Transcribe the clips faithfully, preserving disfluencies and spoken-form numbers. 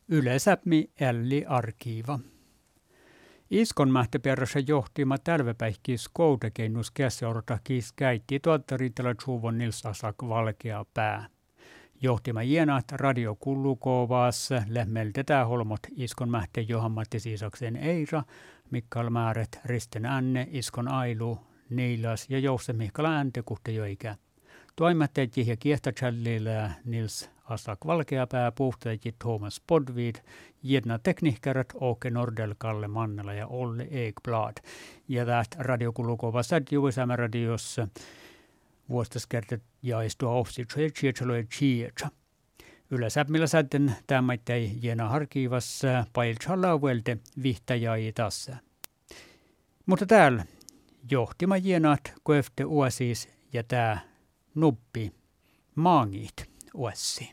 Yleisäpmi älli arkiiva. Iskon mähtäperässä johtima tälvepäihkiis koudekennus käsiortakis käytti tuolta riittävä suvon nilsasak valkea pää. Johtima jienat radio kullukovaas lähmeltetään holmot iskon mähtä Johan-Matti Siisaksen Eira, Mikael Määret, Risten Anne, iskon Ailu, Niilas ja Jouse Mihkala Änte kuhtejoikä. Toimatteet ja kiehtätsällillä Nils Asak Valkeapää, puhtajit Thomas Podvid, jedna tekniikkarat Åke Nordell, Kalle Mannela ja Olle Ekblad. Ja tästä radiokulukova sadjuisämä radiossa vuostaskertet jaistua ofsitsa ja tsietsalo ja tsietsa. Yleensä millä sätten tämmäittäi jena harkivassa pailtsalla vuolte vihtajai tässä. Mutta täällä johtima jenat koefte uosis ja tää nuppi maangit uossi.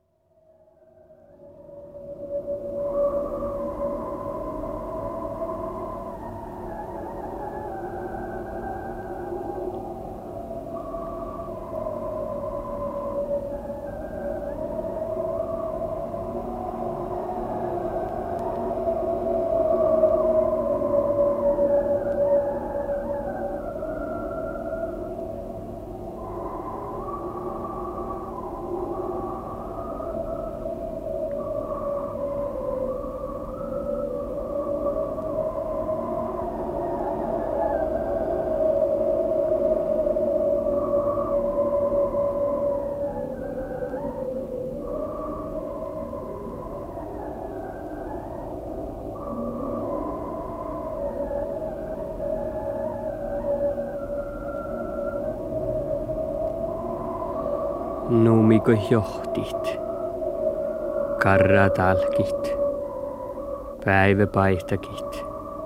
Nuumiko johtit, karratalkit, päiväpaihtakit,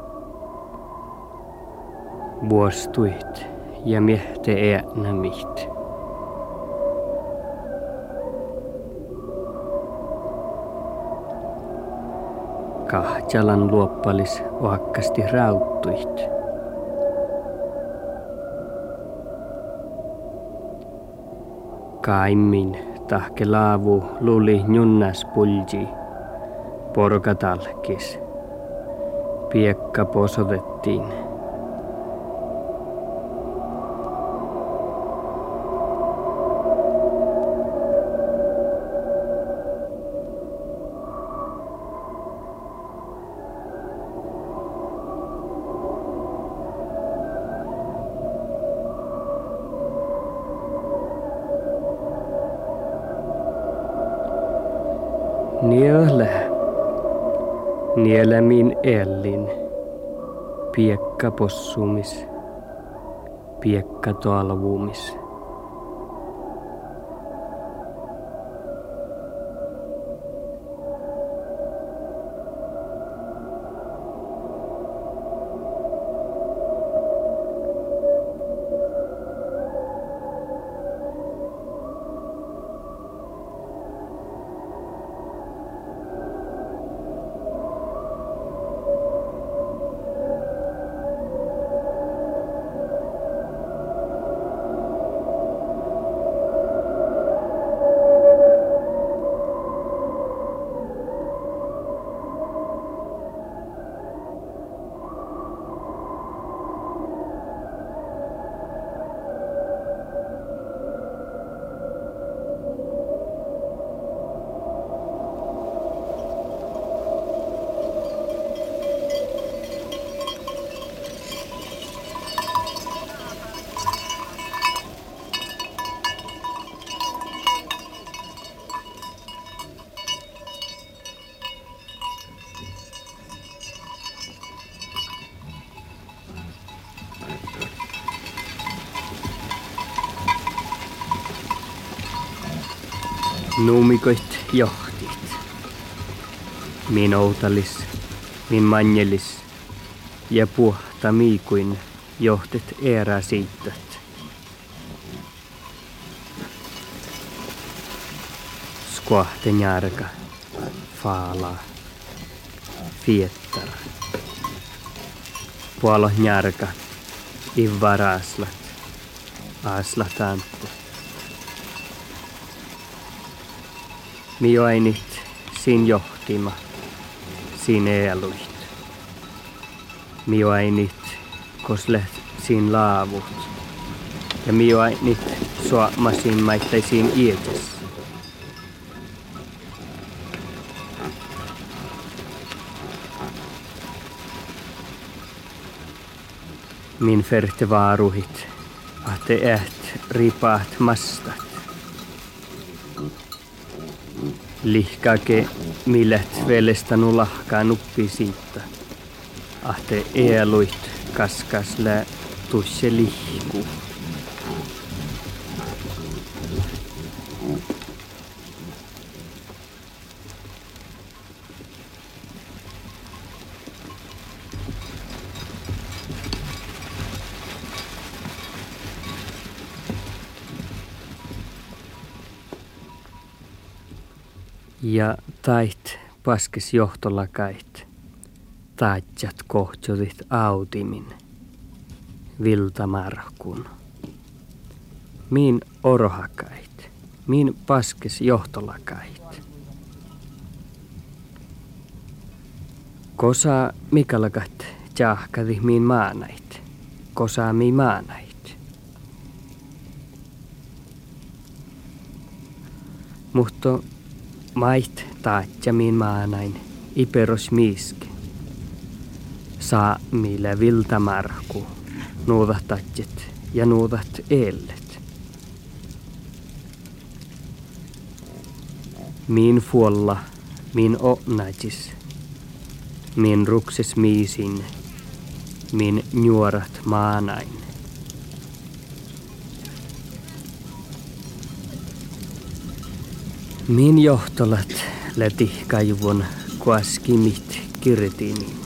vuostuit ja miehte äänämit. Kahtjalan luoppalis oakkasti rauttuit. Kaimmin tahke laavu luli njunnas pulji, porkatalkis. Piekka posotettiin. Nielä, nielämin ellin, piekka possumis, piekka talvumis. Nuumikoit johtit. Min outalis, min manjelis ja puhta miikuin johtet eerä siittät. Skuahte njärka, faala, fiettar. Puolo njärka, ivvar aslat, aslat antte. Mi ainit sin johti. johtima siinä eluit. Mio ainit koslet siinä laavut ja mio ainit suomasiin maittaisiin iätes. Min ferte vaaruhit, ahte äht ripaat mastat. Lihkake millet velestanu lahkaa nuppi siitä. Ahte eluit kaskas lä tusse lihku. Ja tait paskes johtolakait, taatjat kohtjodit autimin, viltamarkun. Min orohakait, min paskes johtolakait. Kosa mikalakat jahkadi min maanait, kosa mi maanait. Mutta mait taatjamin maanain iperos miiske. Saa millä viltamarku, nuudat tatjet ja nuudat eellet. Min fuolla, min onnajis, min rukses miisin, min nuorat maanain. Min johtolat läti kaivon kuaskimit kirtinin.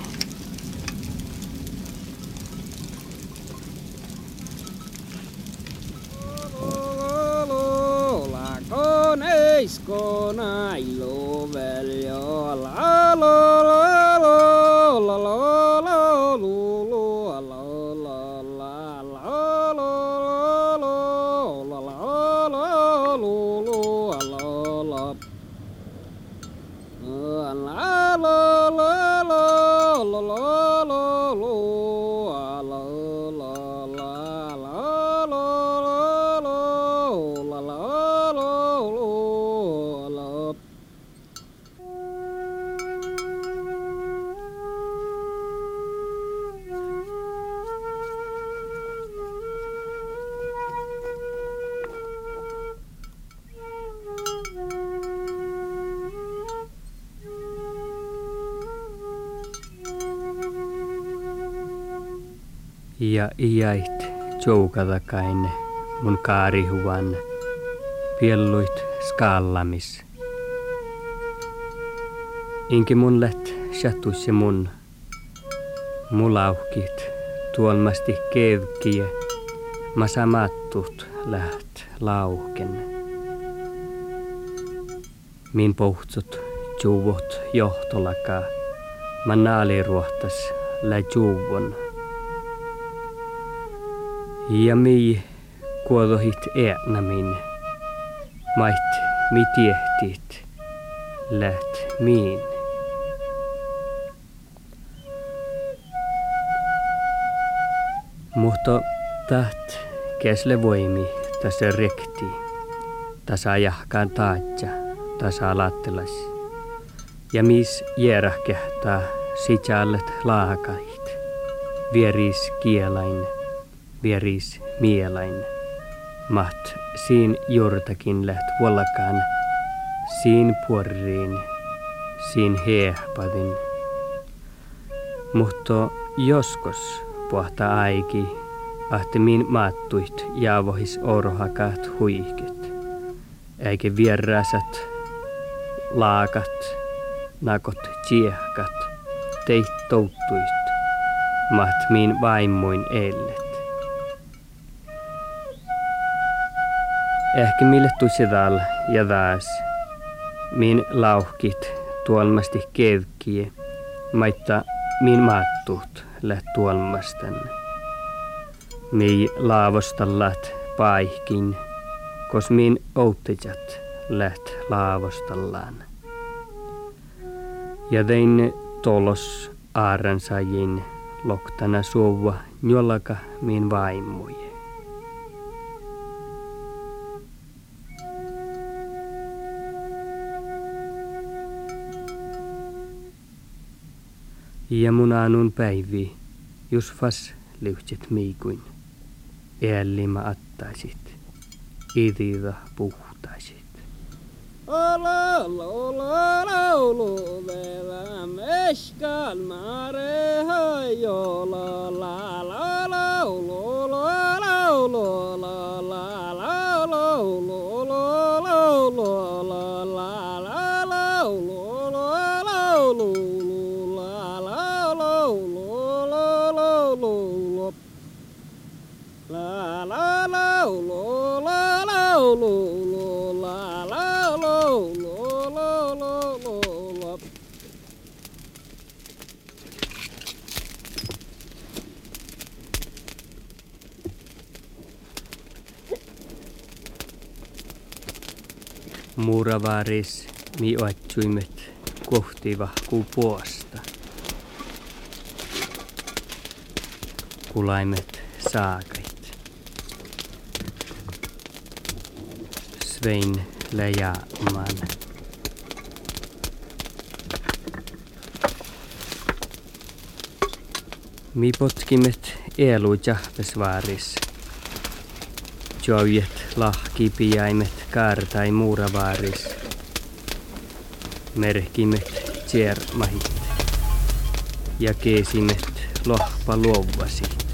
Ja iäit joukatakain mun kaarihuvan pielluit skaallamis. Inki mun läht shattuisse mun mulauhkit tuolmasti kevkiä ma samattut läht lauken. Min pohtsut juuvot johtolakaa ma naaliruohtas lä juuvon. Ja mi kuodohit äänämin, mait mi tiehtit, läht miin. Mutta taht käsle voimi tässä rekti, tasa jahkaan taatja, tasa lattelas. Ja mis järah kehtaa sitjallet laakait, vieris kielain. Vieris mielain. Maht siin juurtakin läht vuolakaan, siin puoriin, siin heehpadin. Mutta joskus puhta aiki, ahte min maattuit jaavohis orohakaat huihket. Eikä vierasat, laakat, nakot tsiehkat, teit touttuit, maht min vaimoin ellet. Ehkä mille tusidal ja taas, min lauhkit tuolmasti kevkie, maitta min maattuut läht tuolmastan. Mi laavostallat paihkin, kos min outtejat läht laavostallaan. Ja tein tolos aaransajin loktana suova jollaka min vaimuje. Ja mun aanun päivi, jos fas lyhtset miikuin, äällima attaisit, idida puhtaisit. Ola lola laulu vela meskal mare hajola la la laulu la laulu la la laulu la laulu la la laulu la laulu la la laulu la laulu la la laulu la laulu Muuravaris mi oatsuimet kohti vahkuu puosta. Kulaimet saakait. Svein läjäämään. Mi potkimet elu jahvesvaaris. Joiet lahkipiaimet kaartai muuravaaris. Merkimet tjermahit. Ja keesimet lohpa luovasit.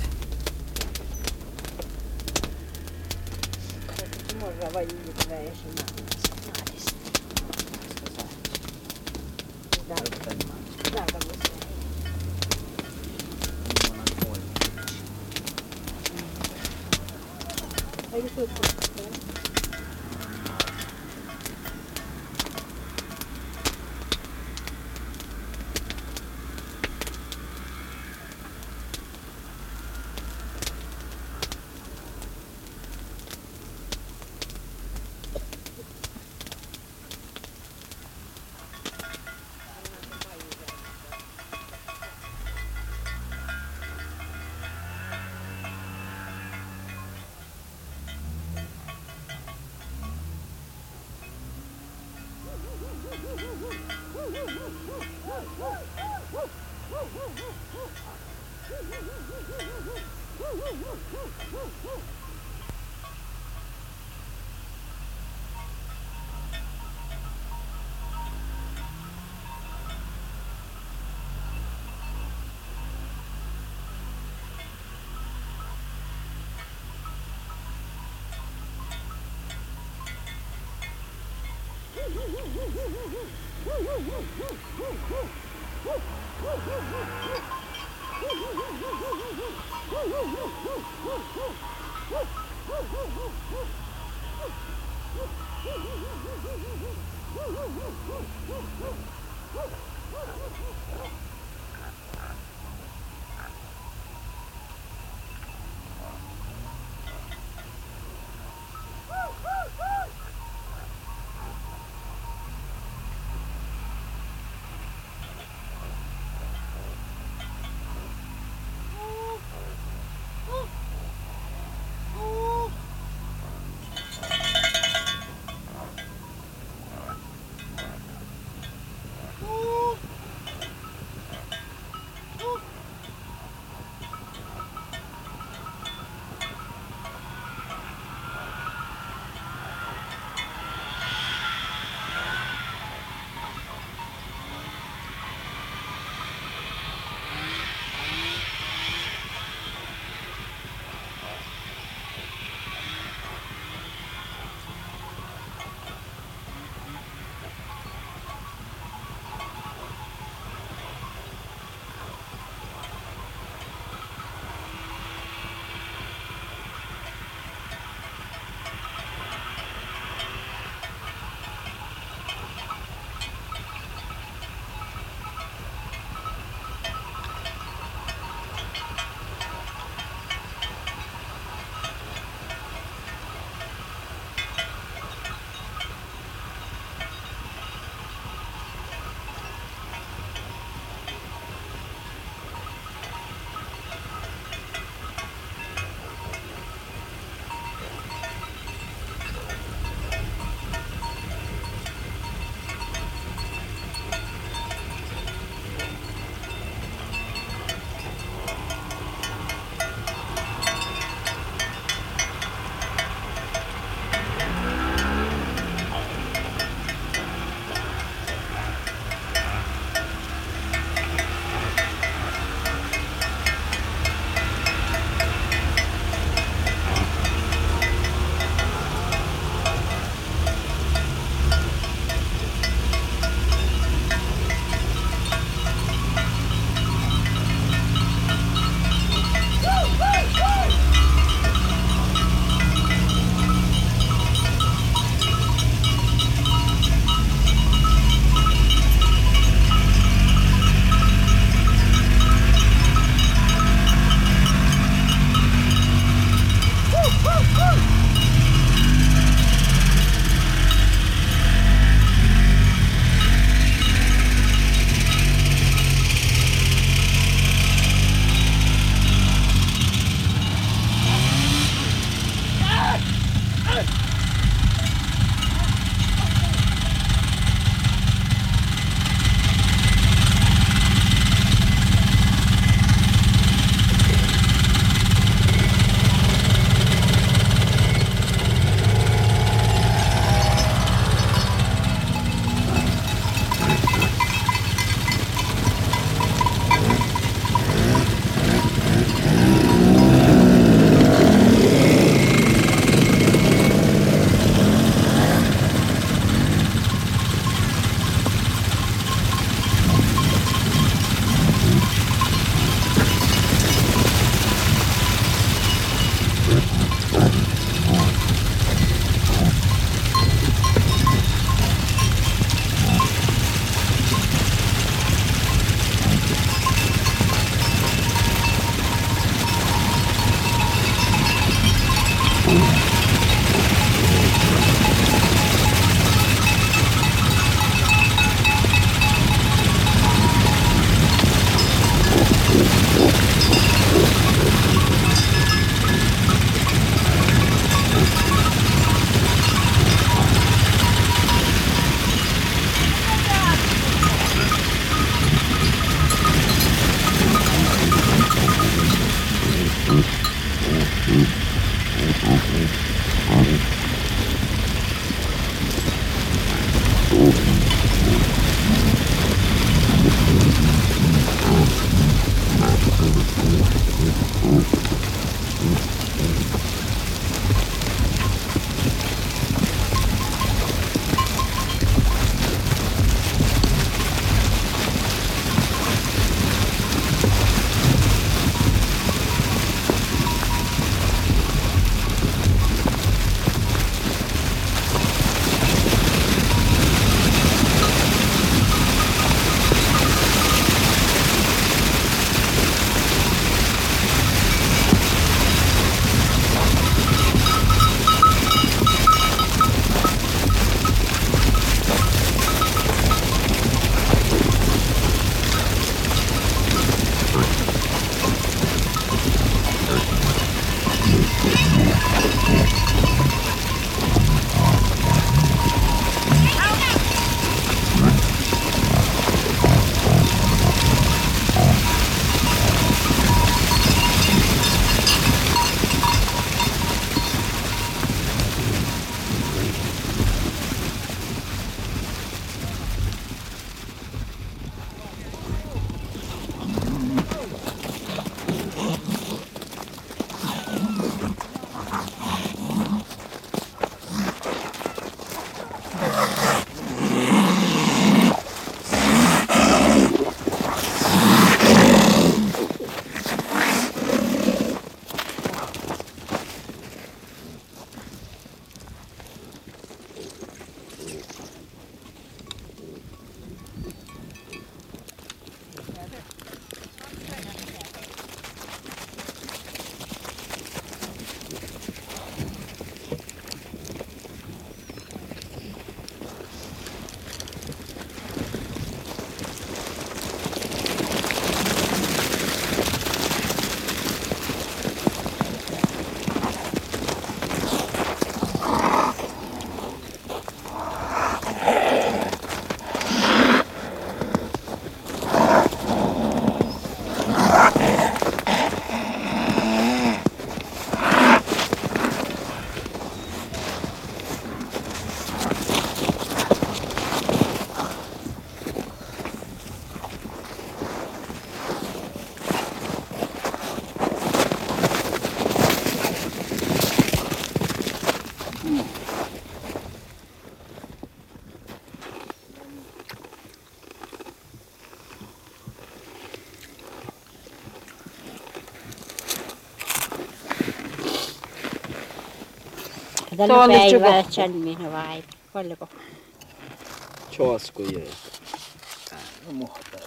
tällä päivällä Chalmina vai paljonko? Chosku jää. No mohtaa.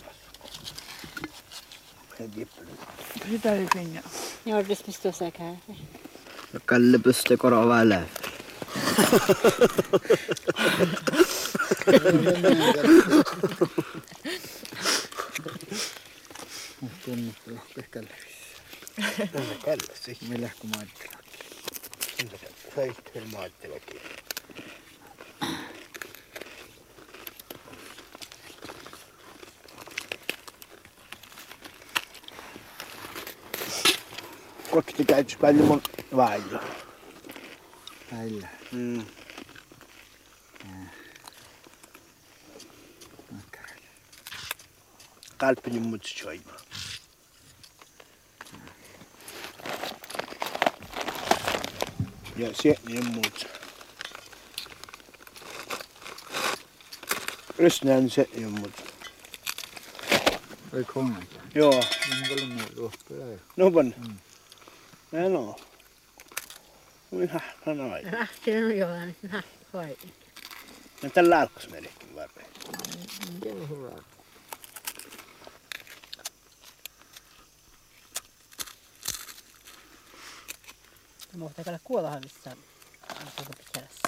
Sitä ei finja. Joo, das bist du sehr geil. Kalle pystyy korovaa läpi. Tunnustella pehkälle. Tällä källessä. Millä kun maattelakin. Säihtyy maattelakin. Kokki käytys paljon mun vailla. Väillä. Mm. Kalpini mut choima. Ja se niin mut. Rysnään se niin mut. Ei konga. Joo. Niin paljon muuta ruokaa. No van. Nej no. Min han har. Lähti on jo aina. Vai. Men tällä alkas melkein varmaan. Mikä on hyvä? Mutta ei kuollahan missään. Onko pitämässä?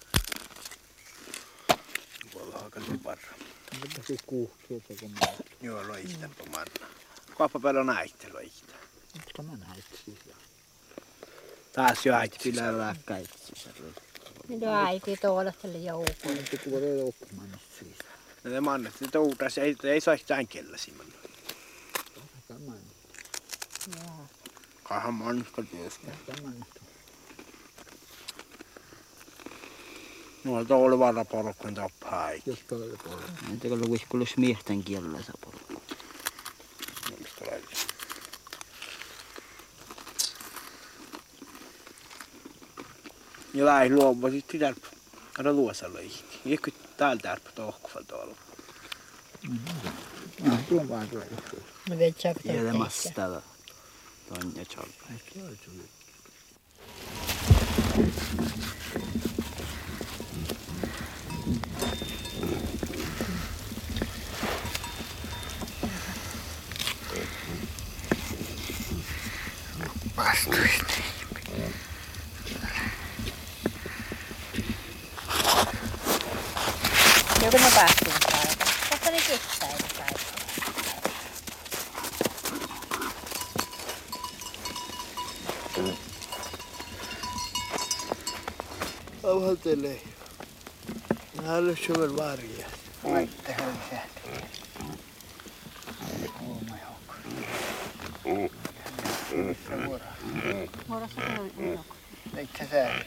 Kuollahan kalli parra. Mitä se kuuhtuu tekemään? Joo, loihtaa pomarna. Kuoppa paljon näitte loihtaa. Mitkä mä näit sisään? Taas jo äiti pitää lääkkäitä sisällä. Mitä äiti tuolla tälle joukkoon? Mitä kuulee joukkomaan sisään? No ne mannet, että uutas ei, ei saisi tämän kellä simman. Tämän. Joo. Kahan manska tietysti. Tämän. No tuolla varra porukkaan tappaa äiti. Jos tuolla puolella. Entäkö luisi kuule smiehtän kielellä saa porukka? No mistä lailla? Ja lähi luovu sitten tärpä. Ara luosa loihti. Eikö täällä tärpä tohkufal tuolla? Ah, tuon vaan tuolla. No vet sä pitää Jäle tehdä. mastada. Ton ja chalpa. Ei ole tuli. Vastuista. Joku mä päästin saada. Tässä oli kestäin saada. Avhaltelee. Nää on syvän varja. Aitte hän se. Muodossa on joku. Eikä sä.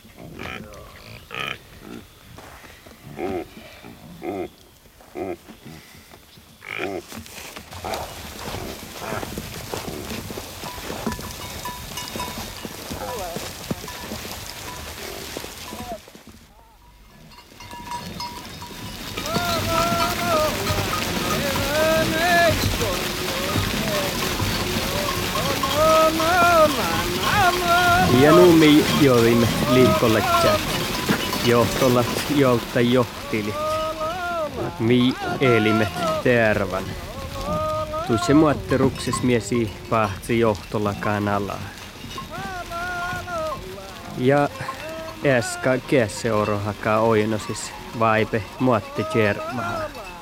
Ja nummi joimme liikolle chat. Johtolat jolta johtilit. Mi elimet tervan. Tuisse muotterukses miesi pahtsi johtolakaan alaa. Ja äska kässeoro hakaa oinosis vaipe muotti tjermaa.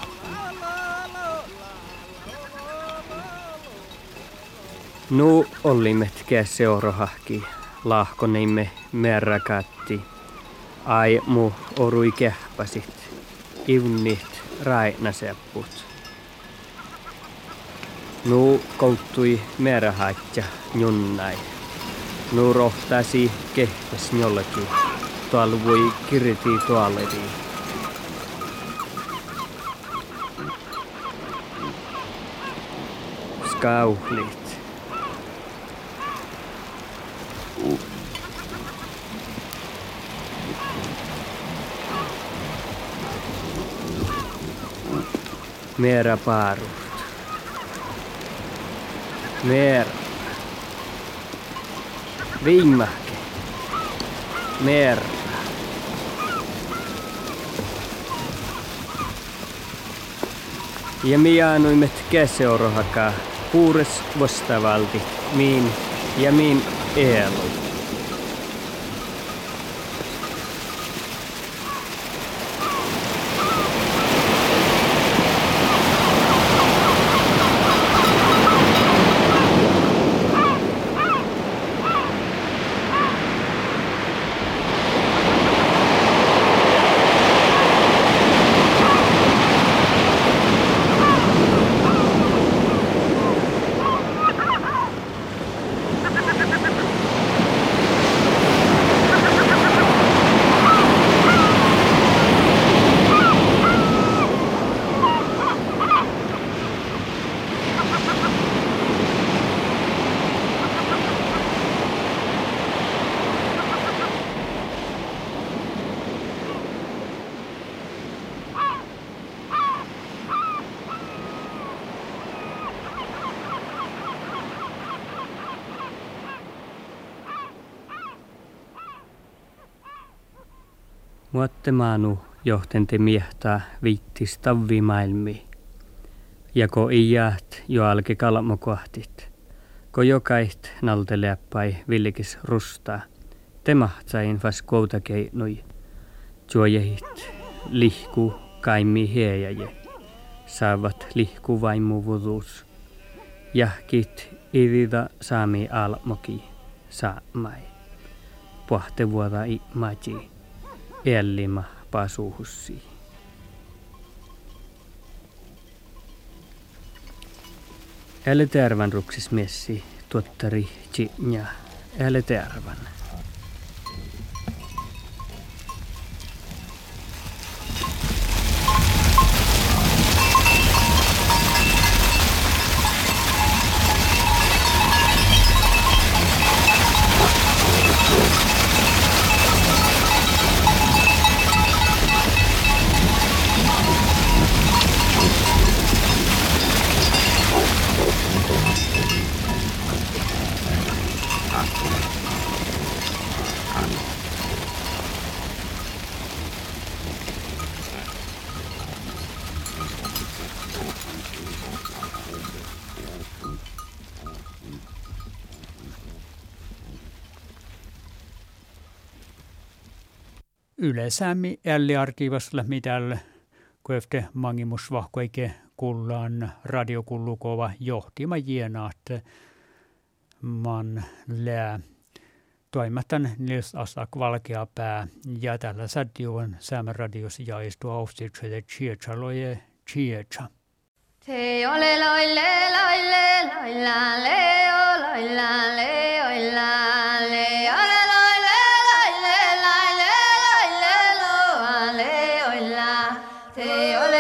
Nu ollimet kässeoro hahki. Lahkonimme merrakatti. Ai mu orui kähpäsit. Ivnit rainasepput. Nu kouttui merhaatja junnai. Nu rohtasi kehtäs jollekin. Tuolla voi kirti tuollevi. Skauhlit. Mera paarut. Mera. Viimmähke. mer. Ja minä annoimme käseorohakaa puures vastavalti miin ja miin eelu. Muotte maanu johtente miehtää viittis tavvimaailmi. Ja ko iäät jo alke kalmokohtit. Ko jokait nalte läppäi villikis rustaa. Te mahtsain vas koutakeinui. Juojehit lihku kaimi heejäje. Saavat lihku vaimu vuduus. Jahkit irida saami almoki saamai. Pohte vuoda i maji. Ellima pasuhussi. Älä tervan ruksis messi tuottari tjinja. Älä tervan. Yleisämmi älliarkiivasla mitällä kuefte mangimusvahkoike kullaan radiokullukova johtima jienaat man lää toimatan Nils Asak Valkeapää ja tällä sadjuon Säämän radios jaistua aufsitselle Chiechaloje Chiecha. Te ole loille loille loilla leo loilla leoilla leoilla loille loille loille loille loa leoilla te ole